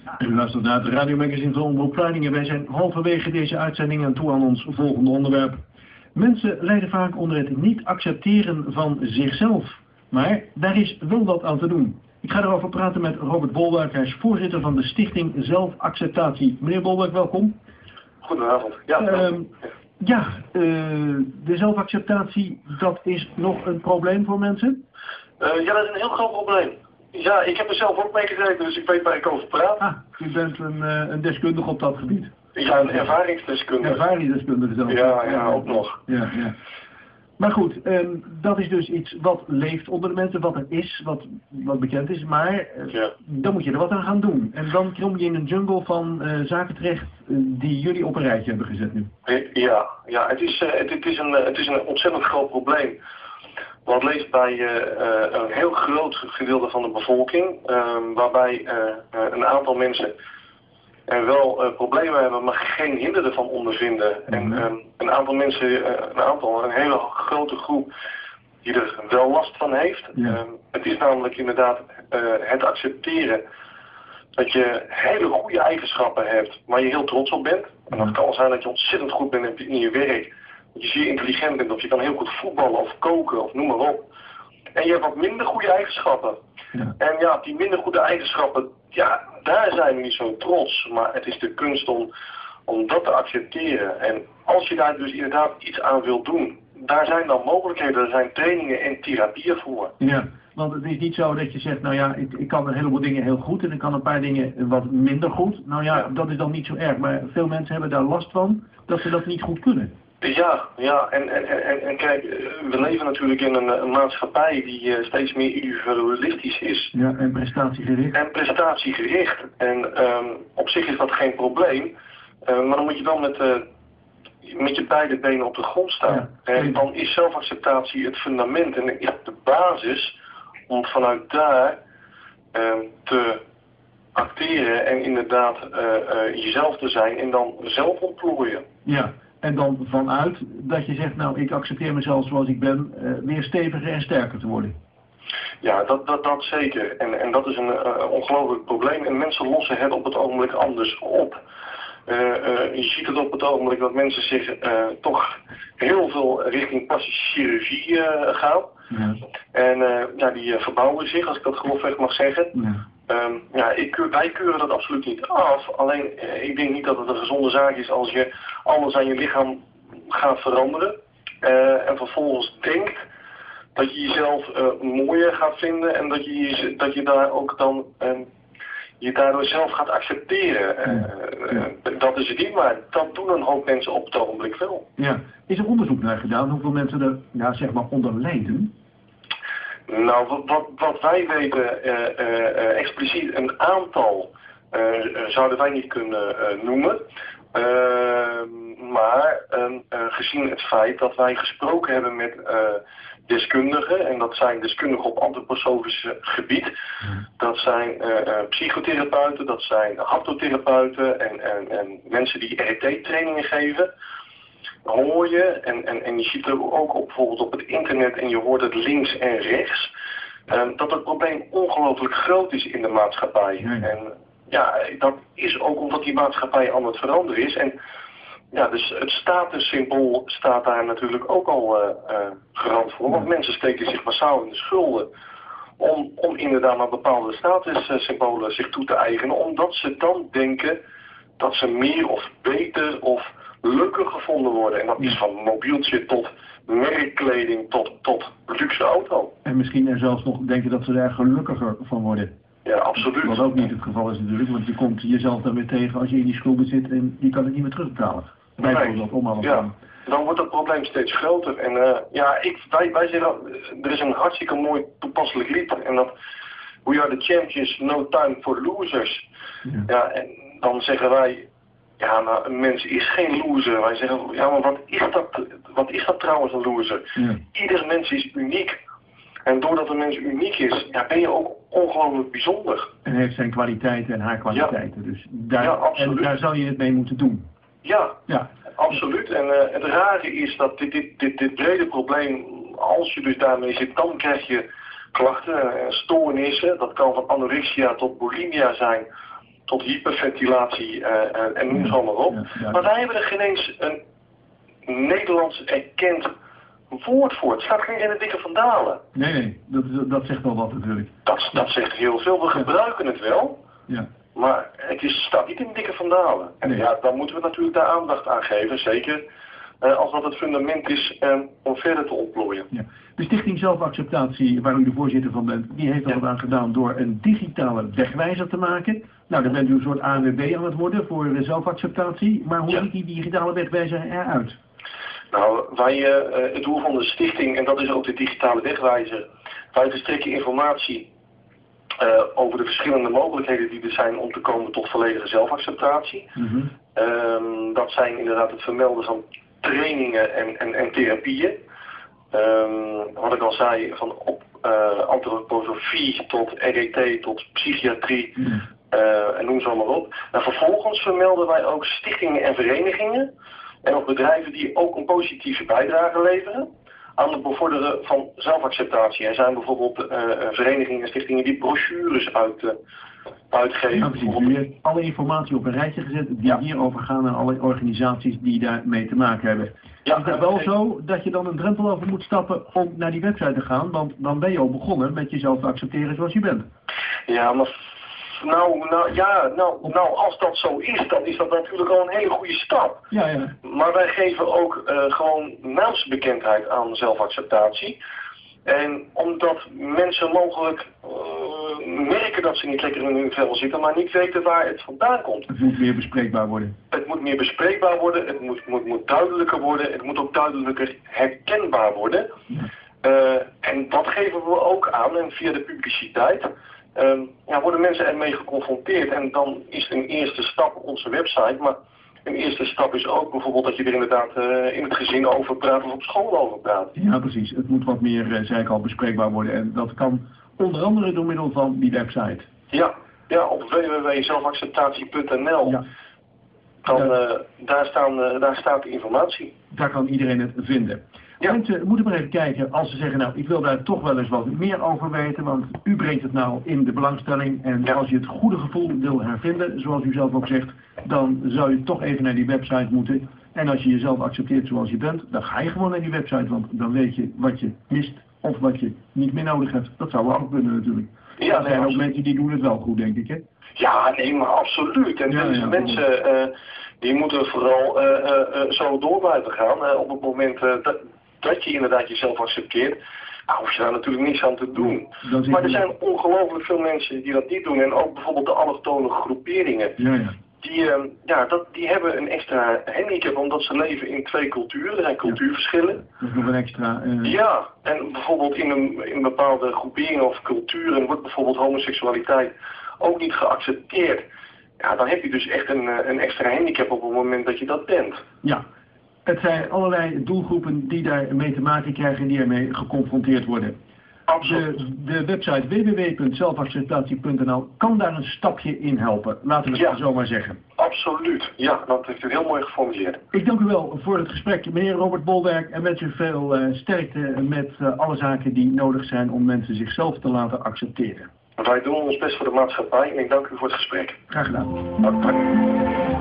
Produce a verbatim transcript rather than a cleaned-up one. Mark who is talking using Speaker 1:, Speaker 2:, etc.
Speaker 1: U luistert naar het radiomagazine van Omroep Vlaardingen. Wij zijn halverwege deze uitzending aan toe aan ons volgende onderwerp. Mensen lijden vaak onder het niet accepteren van zichzelf. Maar daar is wel wat aan te doen. Ik ga erover praten met Robert Bolwerk. Hij is voorzitter van de Stichting Zelfacceptatie. Meneer Bolwerk, welkom.
Speaker 2: Goedenavond. Ja,
Speaker 1: uh, ja uh, de zelfacceptatie, dat is nog een probleem voor mensen?
Speaker 2: Uh, ja, dat is een heel groot probleem. Ja, ik heb er zelf ook mee gezeten, dus ik weet waar ik over praat.
Speaker 1: Ah, u bent een, uh, een deskundige op dat gebied.
Speaker 2: Ja, een ervaringsdeskundige.
Speaker 1: Ervaringsdeskundige zelf.
Speaker 2: Ja, ja, ook nog.
Speaker 1: Ja, ja. Maar goed, um, dat is dus iets wat leeft onder de mensen, wat er is, wat, wat bekend is. Maar uh, ja. dan moet je er wat aan gaan doen. En dan kom je in een jungle van uh, zaken terecht uh, die jullie op een rijtje hebben gezet nu.
Speaker 2: Ja, ja het, is, uh, het, het, is een, uh, het is een ontzettend groot probleem. Wat leeft bij uh, uh, een heel groot gedeelte van de bevolking, uh, waarbij uh, uh, een aantal mensen er wel uh, problemen hebben, maar geen hinder ervan ondervinden. Mm-hmm. En um, een aantal mensen, uh, een aantal, een hele grote groep die er wel last van heeft.
Speaker 1: Yeah.
Speaker 2: Um, het is namelijk inderdaad uh, het accepteren dat je hele goede eigenschappen hebt, waar je heel trots op bent. En dat kan zijn dat je ontzettend goed bent in je werk. Dat je zeer intelligent bent, of je kan heel goed voetballen of koken of noem maar op. En je hebt wat minder goede eigenschappen.
Speaker 1: Ja.
Speaker 2: En ja, die minder goede eigenschappen, ja, daar zijn we niet zo trots. Maar het is de kunst om, om dat te accepteren. En als je daar dus inderdaad iets aan wilt doen, daar zijn dan mogelijkheden, er zijn trainingen en therapieën voor.
Speaker 1: Ja, want het is niet zo dat je zegt, nou ja, ik, ik kan een heleboel dingen heel goed en ik kan een paar dingen wat minder goed. Nou ja, ja, dat is dan niet zo erg. Maar veel mensen hebben daar last van dat ze dat niet goed kunnen.
Speaker 2: Ja, ja, en, en, en, en kijk, we leven natuurlijk in een, een maatschappij die uh, steeds meer individualistisch is.
Speaker 1: Ja, en prestatiegericht.
Speaker 2: En prestatiegericht. En um, op zich is dat geen probleem, uh, maar dan moet je wel met, uh, met je beide benen op de grond staan. Ja, en dan is zelfacceptatie het fundament en de basis om vanuit daar uh, te acteren en inderdaad uh, uh, jezelf te zijn en dan zelf ontplooien.
Speaker 1: Ja. En dan vanuit dat je zegt, nou, ik accepteer mezelf zoals ik ben, uh, weer steviger en sterker te worden.
Speaker 2: Ja, dat, dat, dat zeker. En, en dat is een uh, ongelooflijk probleem. En mensen lossen het op het ogenblik anders op. Uh, uh, je ziet het op het ogenblik dat mensen zich uh, toch heel veel richting plastische chirurgie uh, gaan.
Speaker 1: Ja.
Speaker 2: En uh, ja, die uh, verbouwen zich, als ik dat grofweg mag zeggen.
Speaker 1: Ja.
Speaker 2: Um, ja, ik, wij keuren dat absoluut niet af. Alleen, uh, ik denk niet dat het een gezonde zaak is als je alles aan je lichaam gaat veranderen. Uh, en vervolgens denkt dat je jezelf uh, mooier gaat vinden en dat je, dat je daar ook dan uh, je daardoor zelf gaat accepteren. Uh, uh, dat is het niet, maar dat doen een hoop mensen op het ogenblik wel.
Speaker 1: Ja. Is er onderzoek naar gedaan hoeveel mensen er, ja, zeg maar, onder lijden?
Speaker 2: Nou, wat, wat, wat wij weten, uh, uh, uh, expliciet een aantal uh, zouden wij niet kunnen uh, noemen. Uh, maar uh, uh, gezien het feit dat wij gesproken hebben met uh, deskundigen, en dat zijn deskundigen op antroposofisch gebied, mm. dat zijn uh, uh, psychotherapeuten, dat zijn haptotherapeuten en, en, en mensen die R T trainingen geven. Hoor je, en, en, en je ziet er ook op, bijvoorbeeld op het internet en je hoort het links en rechts, um, dat het probleem ongelooflijk groot is in de maatschappij.
Speaker 1: Nee.
Speaker 2: En ja, dat is ook omdat die maatschappij aan het veranderen is. En ja, dus het statussymbool staat daar natuurlijk ook al uh, uh, garant voor. Want mensen steken zich massaal in de schulden om, om inderdaad naar bepaalde statussymbolen zich toe te eigenen. Omdat ze dan denken dat ze meer of beter of leuker gevonden worden. En dat is van mobieltje tot merkkleding tot, tot luxe auto.
Speaker 1: En misschien er zelfs nog denken dat ze daar gelukkiger van worden.
Speaker 2: Ja, absoluut.
Speaker 1: Wat ook niet het geval is natuurlijk, want je komt jezelf dan weer tegen als je in die schulden zit en die kan het niet meer terugbetalen. Bijvoorbeeld, om alles
Speaker 2: ja.
Speaker 1: aan.
Speaker 2: Dan wordt het probleem steeds groter. En uh, ja, ik, wij, wij zeggen, er is een hartstikke mooi toepasselijk lied. En dat, we are the champions, no time for losers.
Speaker 1: Ja,
Speaker 2: ja en dan zeggen wij, ja, maar een mens is geen loser. Wij zeggen, ja, maar wat is dat, wat is dat trouwens een loser?
Speaker 1: Ja.
Speaker 2: Ieder mens is uniek. En doordat een mens uniek is, ja, ben je ook ongelooflijk bijzonder.
Speaker 1: En heeft zijn kwaliteiten en haar kwaliteiten. Ja. Dus daar,
Speaker 2: ja, absoluut.
Speaker 1: En daar zou je het mee moeten doen.
Speaker 2: Ja,
Speaker 1: ja.
Speaker 2: absoluut. En uh, het rare is dat dit, dit, dit, dit brede probleem, als je dus daarmee zit, dan krijg je klachten en stoornissen. Dat kan van anorexia tot bulimia zijn. tot hyperventilatie uh, en noem ze allemaal op.
Speaker 1: Ja, ja.
Speaker 2: Maar wij hebben er geen eens een Nederlands erkend woord voor. Het staat geen in de dikke vandalen.
Speaker 1: Nee, nee, dat, dat zegt wel wat natuurlijk.
Speaker 2: Dat, dat zegt heel veel. We ja. gebruiken het wel.
Speaker 1: Ja.
Speaker 2: Maar het is, staat niet in de dikke vandalen. En
Speaker 1: nee.
Speaker 2: ja, dan moeten we natuurlijk daar aandacht aan geven. Zeker uh, als dat het fundament is um, om verder te ontplooien.
Speaker 1: Ja. De Stichting Zelfacceptatie, waar u de voorzitter van bent, die heeft er wat ja. aan gedaan door een digitale wegwijzer te maken. Nou, dan bent u een soort A N W B aan het worden voor zelfacceptatie. Maar hoe ja. ziet die digitale wegwijzer eruit?
Speaker 2: Nou, wij, uh, het doel van de stichting, en dat is ook de digitale wegwijzer, wij verstrekken informatie uh, over de verschillende mogelijkheden die er zijn om te komen tot volledige zelfacceptatie. Mm-hmm. um, dat zijn inderdaad het vermelden van trainingen en, en, en therapieën. Um, wat ik al zei, van op uh, antroposofie tot R E T tot psychiatrie mm. uh, en noem ze allemaal op. En vervolgens vermelden wij ook stichtingen en verenigingen en ook bedrijven die ook een positieve bijdrage leveren aan het bevorderen van zelfacceptatie. Er zijn bijvoorbeeld uh, verenigingen en stichtingen die brochures uit, uh, uitgeven.
Speaker 1: Ja, precies. U heeft alle informatie op een rijtje gezet die ja. hierover gaan aan alle organisaties die daarmee te maken hebben. Ja, is het wel zo dat je dan een drempel over moet stappen om naar die website te gaan? Want dan ben je al begonnen met jezelf te accepteren zoals je bent.
Speaker 2: Ja, maar nou, nou, ja, nou, nou, als dat zo is, dan is dat natuurlijk al een hele goede stap.
Speaker 1: Ja, ja.
Speaker 2: Maar wij geven ook uh, gewoon naamsbekendheid aan zelfacceptatie. En omdat mensen mogelijk uh, merken dat ze niet lekker in hun vel zitten, maar niet weten waar het vandaan komt.
Speaker 1: Het moet meer bespreekbaar worden.
Speaker 2: Het moet meer bespreekbaar worden, het moet, moet, moet duidelijker worden, het moet ook duidelijker herkenbaar worden. Ja. Uh, en dat geven we ook aan en via de publiciteit. Um, ja, worden mensen ermee geconfronteerd en dan is een eerste stap onze website, maar een eerste stap is ook bijvoorbeeld dat je er inderdaad uh, in het gezin over praat of op school over praat.
Speaker 1: Ja, precies. Het moet wat meer, uh, zei ik al, bespreekbaar worden en dat kan onder andere door middel van die website.
Speaker 2: Ja, ja op w w w punt zelfacceptatie punt n l. Ja. Dan, uh, daar, staan, uh, daar staat de informatie.
Speaker 1: Daar kan iedereen het vinden. Ja. Mensen moeten maar even kijken als ze zeggen, nou, ik wil daar toch wel eens wat meer over weten, want u brengt het nou in de belangstelling en ja. als je het goede gevoel wil hervinden, zoals u zelf ook zegt, dan zou je toch even naar die website moeten. En als je jezelf accepteert zoals je bent, dan ga je gewoon naar die website, want dan weet je wat je mist of wat je niet meer nodig hebt. Dat zou wel ook kunnen natuurlijk. Ja, er zijn nee, ook mensen die doen het wel goed, denk ik, hè?
Speaker 2: Ja, nee, maar absoluut. En ja, ja, mensen, uh, die moeten vooral uh, uh, uh, zo door blijven gaan uh, op het moment uh, dat... dat je inderdaad jezelf accepteert, nou, hoef je daar natuurlijk niets aan te doen. Maar er zijn ongelooflijk veel mensen die dat niet doen. En ook bijvoorbeeld de allochtone groeperingen.
Speaker 1: Ja, ja.
Speaker 2: Die, uh, ja, dat, die hebben een extra handicap omdat ze leven in twee culturen. Er zijn cultuurverschillen. Ja,
Speaker 1: dat is nog een extra... Uh...
Speaker 2: Ja, en bijvoorbeeld in een, in bepaalde groeperingen of culturen wordt bijvoorbeeld homoseksualiteit ook niet geaccepteerd. Ja, dan heb je dus echt een, een extra handicap op het moment dat je dat bent.
Speaker 1: Ja. Het zijn allerlei doelgroepen die daar mee te maken krijgen en die ermee geconfronteerd worden.
Speaker 2: Absoluut.
Speaker 1: De, de website w w w punt zelfacceptatie punt n l kan daar een stapje in helpen. Laten we het ja, zo maar zeggen.
Speaker 2: Absoluut. Ja, dat heeft u heel mooi geformuleerd.
Speaker 1: Ik dank u wel voor het gesprek, meneer Robert Bolwerk. En wens u veel uh, sterkte met uh, alle zaken die nodig zijn om mensen zichzelf te laten accepteren.
Speaker 2: Wij doen ons best voor de maatschappij en ik dank u voor het gesprek.
Speaker 1: Graag gedaan.
Speaker 2: Dank, dank.